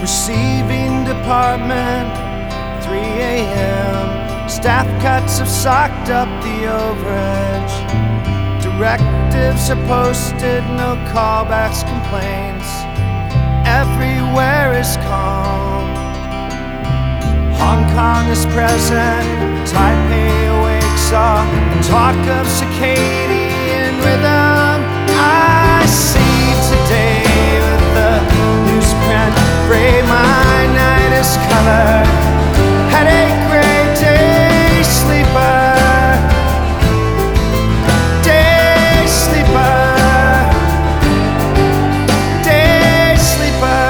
Receiving department, 3 a.m. Staff cuts have socked up the overage. Directives are posted, no callbacks, complaints. Everywhere is calm. Hong Kong is present, Taipei awakes all talk of circadian rhythm. I see today with the newsprint frame, my night is colored. Headache, gray, day sleeper. Day sleeper. Day sleeper.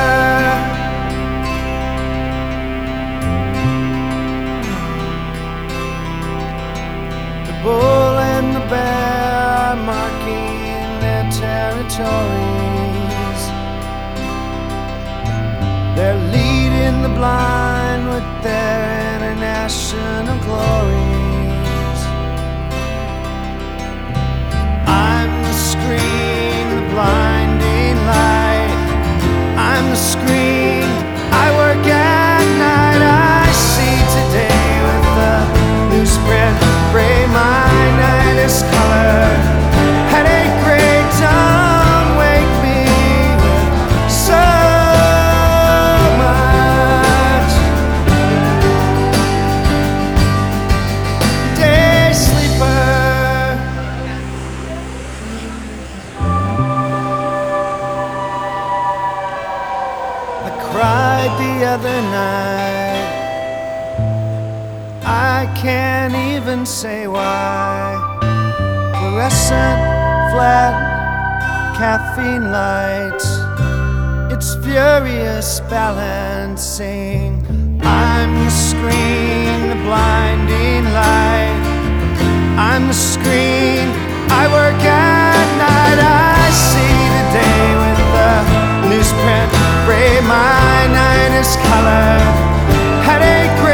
The bull and the bear are marking their territories. They're leading the blind with their international glories. I'm the screen, the blinding light. I'm the screen, I work at night. I see today with the newsprint gray, my night is colored. Headache, gray, don't wake me with so much. Day sleeper. I cried the other night. I can't even say why. Fluorescent, flat, caffeine lights. It's furious balancing. I'm the screen, the blinding light. I'm the screen, I work at night. I see the day with the newsprint gray, my night is colored. Headache, gray.